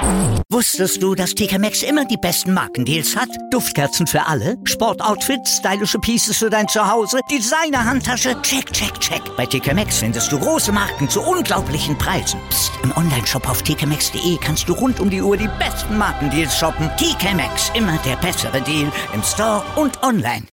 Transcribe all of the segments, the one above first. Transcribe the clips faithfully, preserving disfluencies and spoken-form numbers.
Wusstest du, dass T K Maxx immer die besten Markendeals hat? Duftkerzen für alle, Sportoutfits, stylische Pieces für dein Zuhause, Designer-Handtasche, check, check, check. Bei T K Maxx findest du große Marken zu unglaublichen Preisen. Psst. Im Onlineshop auf t k maxx punkt d e kannst du rund um die Uhr die besten Markendeals shoppen. T K Maxx, immer der bessere Deal im Store und online.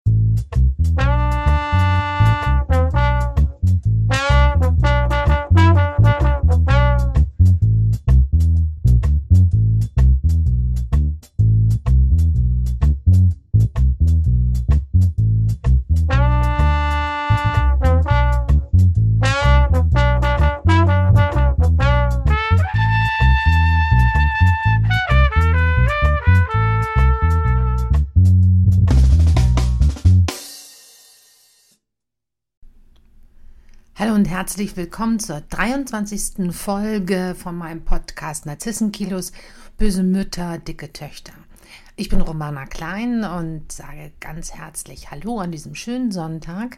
Hallo und herzlich willkommen zur dreiundzwanzigsten Folge von meinem Podcast Narzissenkilos, böse Mütter, dicke Töchter. Ich bin Romana Klein und sage ganz herzlich Hallo an diesem schönen Sonntag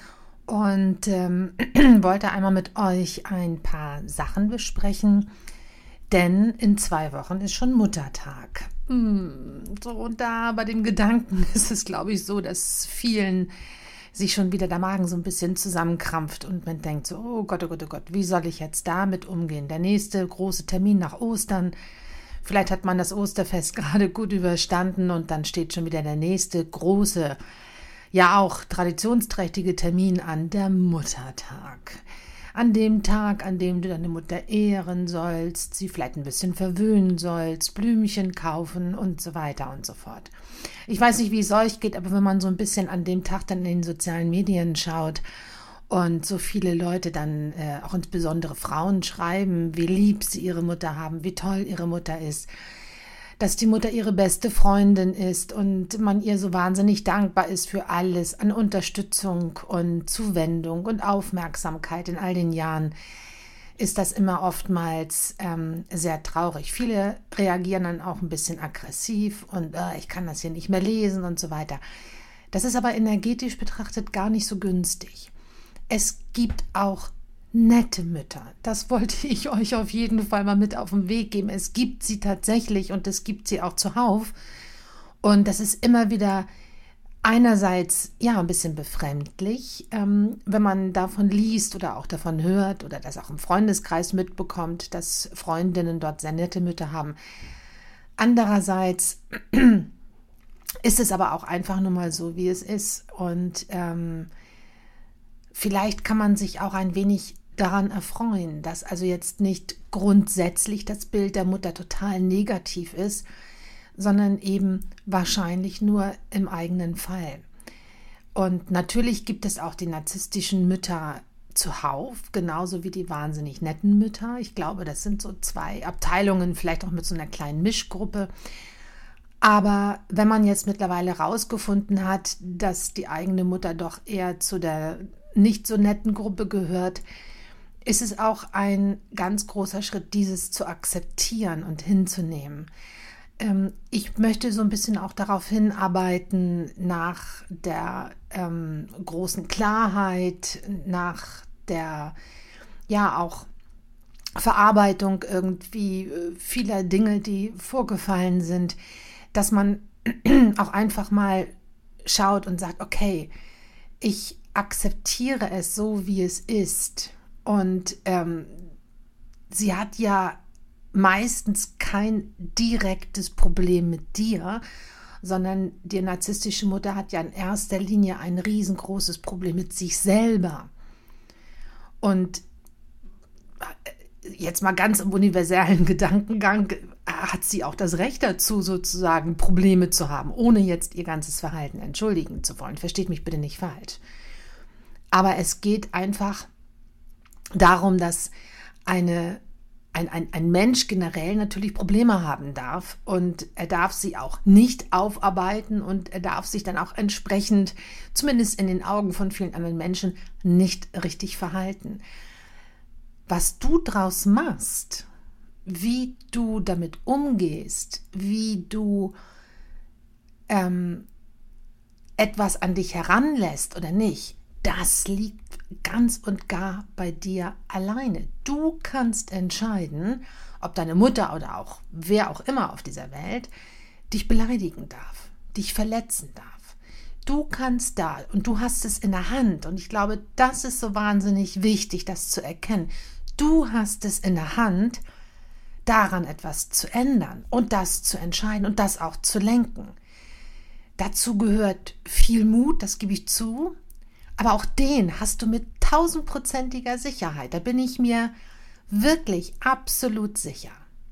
und ähm, wollte einmal mit euch ein paar Sachen besprechen, denn in zwei Wochen ist schon Muttertag. So, und da bei dem Gedanken ist es, glaube ich, so, dass vielen sich schon wieder der Magen so ein bisschen zusammenkrampft und man denkt so, oh Gott, oh Gott, oh Gott, wie soll ich jetzt damit umgehen? Der nächste große Termin nach Ostern, vielleicht hat man das Osterfest gerade gut überstanden und dann steht schon wieder der nächste große, ja auch traditionsträchtige Termin an, der Muttertag. An dem Tag, an dem du deine Mutter ehren sollst, sie vielleicht ein bisschen verwöhnen sollst, Blümchen kaufen und so weiter und so fort. Ich weiß nicht, wie es euch geht, aber wenn man so ein bisschen an dem Tag dann in den sozialen Medien schaut und so viele Leute dann, äh, auch insbesondere Frauen, schreiben, wie lieb sie ihre Mutter haben, wie toll ihre Mutter ist, dass die Mutter ihre beste Freundin ist und man ihr so wahnsinnig dankbar ist für alles an Unterstützung und Zuwendung und Aufmerksamkeit in all den Jahren, ist das immer oftmals ähm, sehr traurig. Viele reagieren dann auch ein bisschen aggressiv und äh, ich kann das hier nicht mehr lesen und so weiter. Das ist aber energetisch betrachtet gar nicht so günstig. Es gibt auch nette Mütter. Das wollte ich euch auf jeden Fall mal mit auf den Weg geben. Es gibt sie tatsächlich und es gibt sie auch zuhauf. Und das ist immer wieder einerseits ja ein bisschen befremdlich, ähm, wenn man davon liest oder auch davon hört oder das auch im Freundeskreis mitbekommt, dass Freundinnen dort sehr nette Mütter haben. Andererseits ist es aber auch einfach nur mal so, wie es ist. Und ähm, vielleicht kann man sich auch ein wenig daran erfreuen, dass also jetzt nicht grundsätzlich das Bild der Mutter total negativ ist, sondern eben wahrscheinlich nur im eigenen Fall. Und natürlich gibt es auch die narzisstischen Mütter zuhauf, genauso wie die wahnsinnig netten Mütter. Ich glaube, das sind so zwei Abteilungen, vielleicht auch mit so einer kleinen Mischgruppe. Aber wenn man jetzt mittlerweile rausgefunden hat, dass die eigene Mutter doch eher zu der nicht so netten Gruppe gehört, ist es auch ein ganz großer Schritt, dieses zu akzeptieren und hinzunehmen. Ähm, ich möchte so ein bisschen auch darauf hinarbeiten, nach der ähm, großen Klarheit, nach der, ja, auch Verarbeitung irgendwie vieler Dinge, die vorgefallen sind, dass man auch einfach mal schaut und sagt, okay, ich akzeptiere es so, wie es ist. Und ähm, sie hat ja meistens kein direktes Problem mit dir, sondern die narzisstische Mutter hat ja in erster Linie ein riesengroßes Problem mit sich selber. Und jetzt mal ganz im universellen Gedankengang hat sie auch das Recht dazu, sozusagen Probleme zu haben, ohne jetzt ihr ganzes Verhalten entschuldigen zu wollen. Versteht mich bitte nicht falsch. Aber es geht einfach darum, dass eine, ein, ein, ein Mensch generell natürlich Probleme haben darf und er darf sie auch nicht aufarbeiten und er darf sich dann auch entsprechend, zumindest in den Augen von vielen anderen Menschen, nicht richtig verhalten. Was du draus machst, wie du damit umgehst, wie du ähm, etwas an dich heranlässt oder nicht, das liegt ganz und gar bei dir alleine. Du kannst entscheiden, ob deine Mutter oder auch wer auch immer auf dieser Welt dich beleidigen darf, dich verletzen darf. Du kannst da und du hast es in der Hand. Und ich glaube, das ist so wahnsinnig wichtig, das zu erkennen. Du hast es in der Hand, daran etwas zu ändern und das zu entscheiden und das auch zu lenken. Dazu gehört viel Mut, das gebe ich zu, aber auch den hast du mit tausendprozentiger Sicherheit. Da bin ich mir wirklich absolut sicher,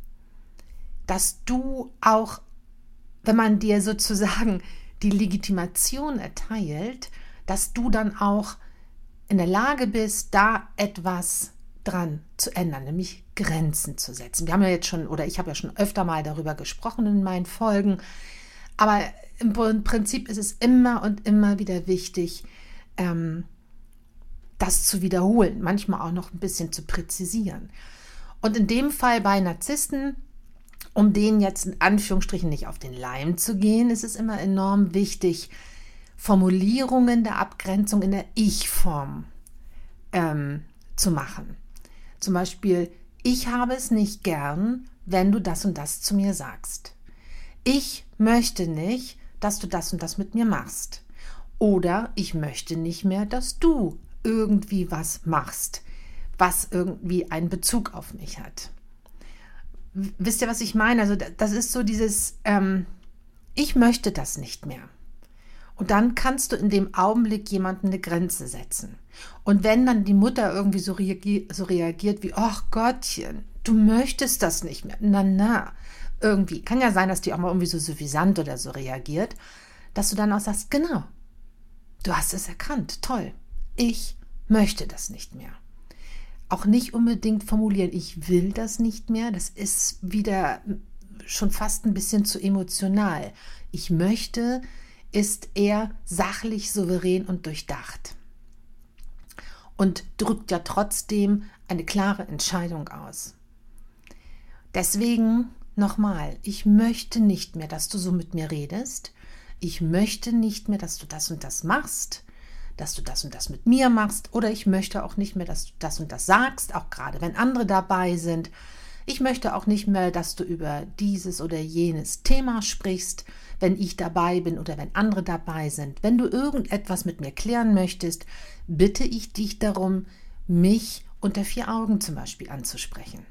dass du auch, wenn man dir sozusagen die Legitimation erteilt, dass du dann auch in der Lage bist, da etwas dran zu ändern, nämlich Grenzen zu setzen. Wir haben ja jetzt schon, oder ich habe ja schon öfter mal darüber gesprochen in meinen Folgen, aber im Prinzip ist es immer und immer wieder wichtig, ähm, das zu wiederholen, manchmal auch noch ein bisschen zu präzisieren. Und in dem Fall bei Narzissten, um denen jetzt in Anführungsstrichen nicht auf den Leim zu gehen, ist es immer enorm wichtig, Formulierungen der Abgrenzung in der Ich-Form ähm, zu machen. Zum Beispiel, ich habe es nicht gern, wenn du das und das zu mir sagst. Ich möchte nicht, dass du das und das mit mir machst. Oder ich möchte nicht mehr, dass du irgendwie was machst, was irgendwie einen Bezug auf mich hat. Wisst ihr, was ich meine? Also das ist so dieses, ähm, ich möchte das nicht mehr. Und dann kannst du in dem Augenblick jemandem eine Grenze setzen. Und wenn dann die Mutter irgendwie so, reagiert, so reagiert wie, ach Gottchen, du möchtest das nicht mehr. Na, na, irgendwie. Kann ja sein, dass die auch mal irgendwie so suffisant oder so reagiert, dass du dann auch sagst, genau, du hast es erkannt, toll, ich möchte das nicht mehr. Auch nicht unbedingt formulieren, ich will das nicht mehr, das ist wieder schon fast ein bisschen zu emotional. Ich möchte ist eher sachlich, souverän und durchdacht und drückt ja trotzdem eine klare Entscheidung aus. Deswegen nochmal, ich möchte nicht mehr, dass du so mit mir redest. Ich möchte nicht mehr, dass du das und das machst, dass du das und das mit mir machst, oder ich möchte auch nicht mehr, dass du das und das sagst, auch gerade wenn andere dabei sind. Ich möchte auch nicht mehr, dass du über dieses oder jenes Thema sprichst, wenn ich dabei bin oder wenn andere dabei sind. Wenn du irgendetwas mit mir klären möchtest, bitte ich dich darum, mich unter vier Augen zum Beispiel anzusprechen.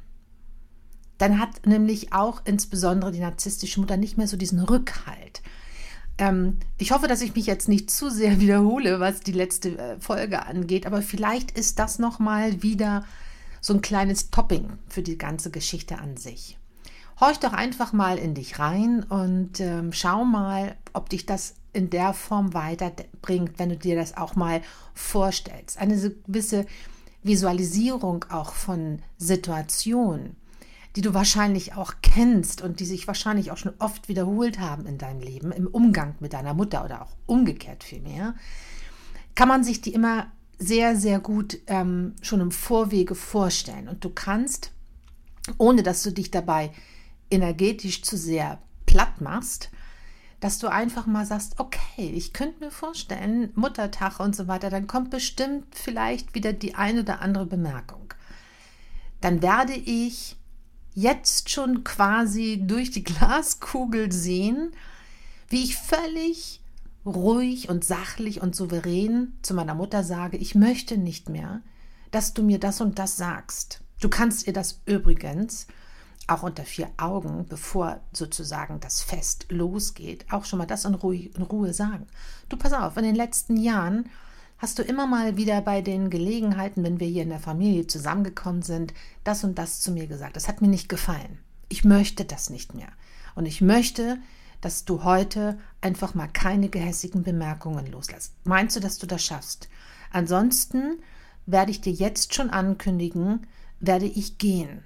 Dann hat nämlich auch insbesondere die narzisstische Mutter nicht mehr so diesen Rückhalt. Ähm, ich hoffe, dass ich mich jetzt nicht zu sehr wiederhole, was die letzte äh, Folge angeht, aber vielleicht ist das nochmal wieder so ein kleines Topping für die ganze Geschichte an sich. Horch doch einfach mal in dich rein und ähm, schau mal, ob dich das in der Form weiterbringt, wenn du dir das auch mal vorstellst. Eine gewisse Visualisierung auch von Situationen, die du wahrscheinlich auch kennst und die sich wahrscheinlich auch schon oft wiederholt haben in deinem Leben, im Umgang mit deiner Mutter oder auch umgekehrt vielmehr, kann man sich die immer sehr, sehr gut ähm, schon im Vorwege vorstellen. Und du kannst, ohne dass du dich dabei energetisch zu sehr platt machst, dass du einfach mal sagst, okay, ich könnte mir vorstellen, Muttertag und so weiter, dann kommt bestimmt vielleicht wieder die ein oder andere Bemerkung. Dann werde ich jetzt schon quasi durch die Glaskugel sehen, wie ich völlig ruhig und sachlich und souverän zu meiner Mutter sage, ich möchte nicht mehr, dass du mir das und das sagst. Du kannst ihr das übrigens auch unter vier Augen, bevor sozusagen das Fest losgeht, auch schon mal das in Ruhe, in Ruhe sagen. Du, pass auf, in den letzten Jahren hast du immer mal wieder bei den Gelegenheiten, wenn wir hier in der Familie zusammengekommen sind, das und das zu mir gesagt. Das hat mir nicht gefallen. Ich möchte das nicht mehr. Und ich möchte, dass du heute einfach mal keine gehässigen Bemerkungen loslässt. Meinst du, dass du das schaffst? Ansonsten werde ich dir jetzt schon ankündigen, werde ich gehen.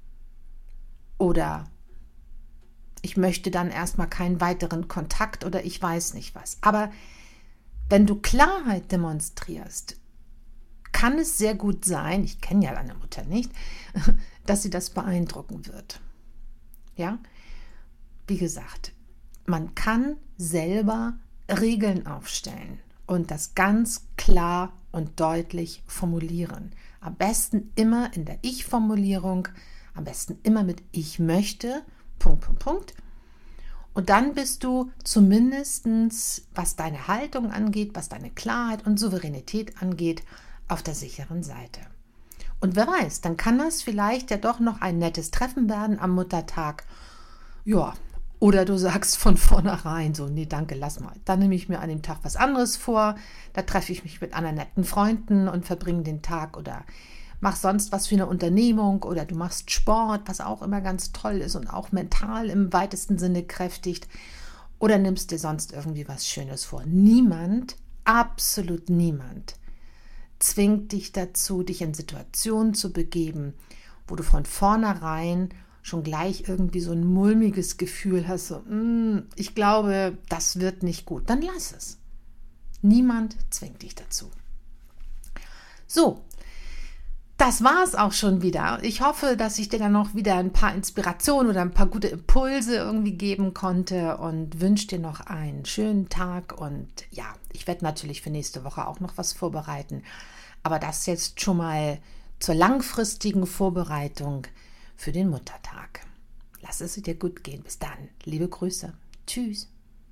Oder ich möchte dann erstmal keinen weiteren Kontakt oder ich weiß nicht was. Aber wenn du Klarheit demonstrierst, kann es sehr gut sein, ich kenne ja deine Mutter nicht, dass sie das beeindrucken wird. Ja, wie gesagt, man kann selber Regeln aufstellen und das ganz klar und deutlich formulieren. Am besten immer in der Ich-Formulierung, am besten immer mit Ich möchte, Punkt, Punkt, Punkt. Und dann bist du zumindestens, was deine Haltung angeht, was deine Klarheit und Souveränität angeht, auf der sicheren Seite. Und wer weiß, dann kann das vielleicht ja doch noch ein nettes Treffen werden am Muttertag. Ja, oder du sagst von vornherein so, nee, danke, lass mal. Dann nehme ich mir an dem Tag was anderes vor. Da treffe ich mich mit anderen netten Freunden und verbringe den Tag oder mach sonst was für eine Unternehmung oder du machst Sport, was auch immer ganz toll ist und auch mental im weitesten Sinne kräftigt, oder nimmst dir sonst irgendwie was Schönes vor. Niemand, absolut niemand, zwingt dich dazu, dich in Situationen zu begeben, wo du von vornherein schon gleich irgendwie so ein mulmiges Gefühl hast, so, mm, ich glaube, das wird nicht gut. Dann lass es. Niemand zwingt dich dazu. So, das war es auch schon wieder. Ich hoffe, dass ich dir dann noch wieder ein paar Inspirationen oder ein paar gute Impulse irgendwie geben konnte und wünsche dir noch einen schönen Tag. Und ja, ich werde natürlich für nächste Woche auch noch was vorbereiten. Aber das jetzt schon mal zur langfristigen Vorbereitung für den Muttertag. Lass es dir gut gehen. Bis dann. Liebe Grüße. Tschüss.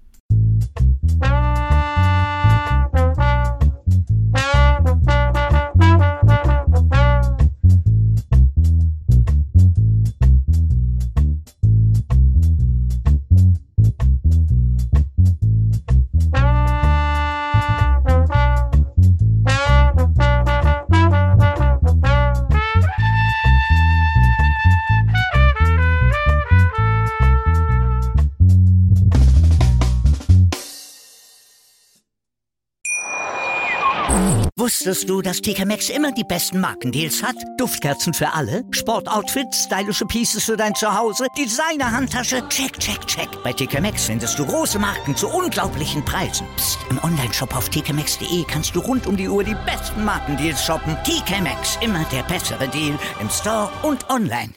Wusstest du, dass T K Maxx immer die besten Markendeals hat? Duftkerzen für alle, Sportoutfits, stylische Pieces für dein Zuhause, Designer-Handtasche, check, check, check. Bei T K Maxx findest du große Marken zu unglaublichen Preisen. Psst. Im Onlineshop auf t k maxx punkt de kannst du rund um die Uhr die besten Markendeals shoppen. T K Maxx, immer der bessere Deal im Store und online.